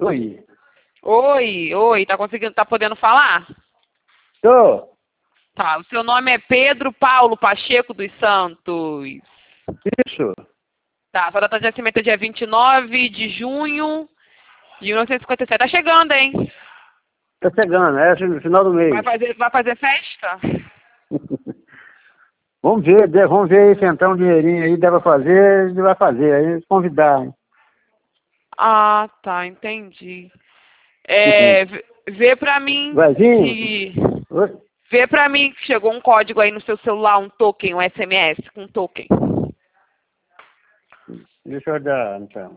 Oi. Oi, tá podendo falar? Tô. Tá, o seu nome é Pedro Paulo Pacheco dos Santos. Isso. Tá, sua data de nascimento é dia 29 de junho de 1957. Tá chegando, hein? Tá chegando, é no final do mês. Vai fazer festa? Vamos ver aí, se entrar um dinheirinho aí, dá pra fazer, a gente vai fazer, aí convidar, hein? Ah, tá, entendi. Uhum. Vê pra mim Guazinho? que... Oi? Vê pra mim que chegou um código aí no seu celular, um token, um SMS com token. Deixa eu dar, então.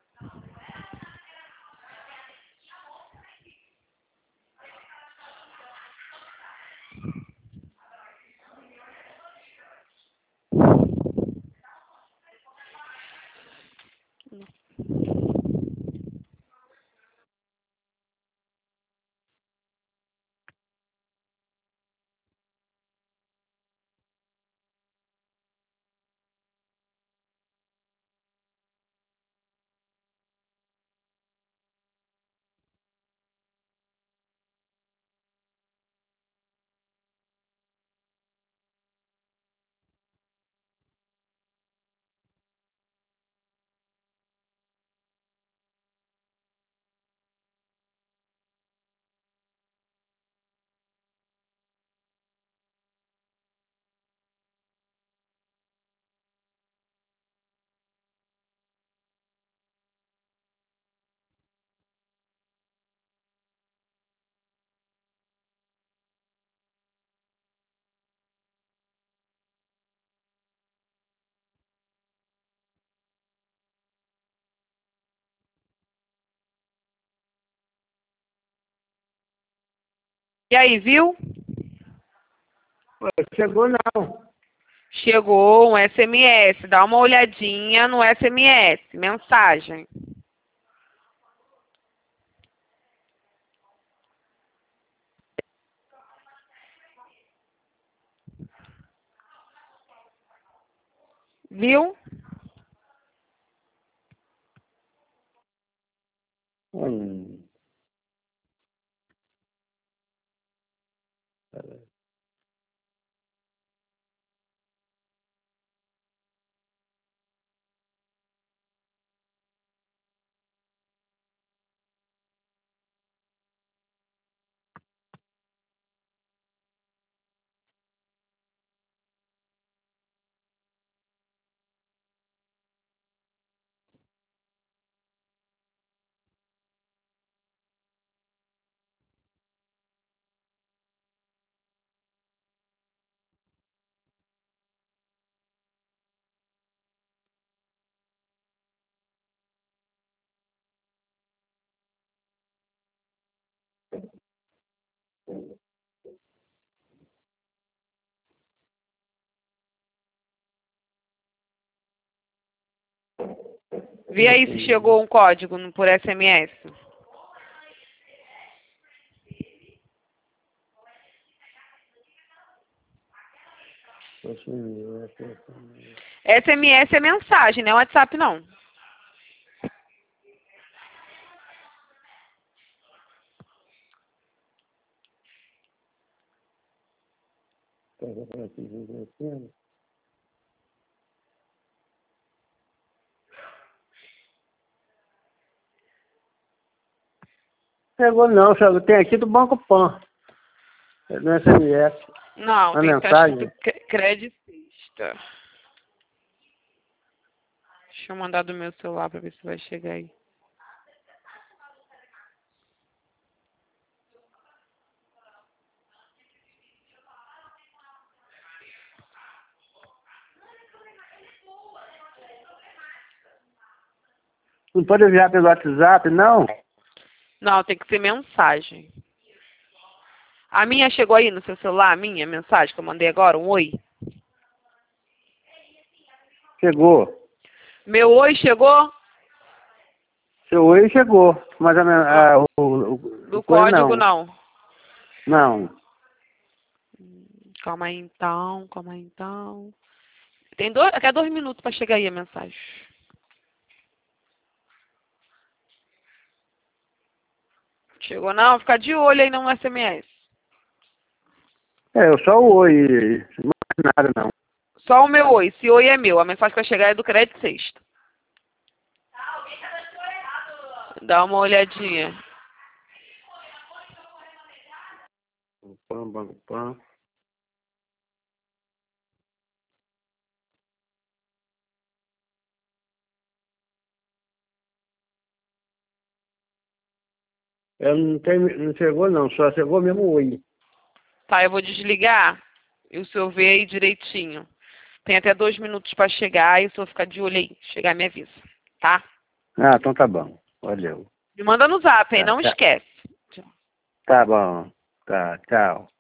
E aí, viu? Chegou não. Chegou um SMS. Dá uma olhadinha no SMS. Mensagem. Viu? Hum. Vê aí se chegou um código por SMS. SMS é mensagem, não é WhatsApp, não. Chegou não, chegou. Tem aqui do Banco Pan. É no SMS. Não, Uma tem que estar mensagem. escrito creditista. Deixa eu mandar do meu celular pra ver se vai chegar aí. Não pode enviar pelo WhatsApp, não? Não, tem que ser mensagem. A minha chegou aí no seu celular, a minha mensagem que eu mandei agora, um oi. Chegou. Meu oi chegou? Seu oi chegou. Mas Do o coisa código, não. não. Não. Calma aí então, calma aí então. Tem até 2 minutos pra chegar aí a mensagem. Chegou não? Fica de olho aí no SMS. É, eu só o oi, não mais nada não. Só o meu oi. Se oi é meu. A mensagem que vai chegar é do crédito sexta. Dá uma olhadinha. Banco Pan. Não chegou não, só chegou mesmo oi. Tá, eu vou desligar e o senhor vê aí direitinho. Tem até 2 minutos para chegar e o senhor fica de olho aí. Chegar, me avisa. Tá? Ah, então tá bom. Valeu. Me manda no zap, hein? Tá, Não tá. esquece. Tá bom. Tá, tchau.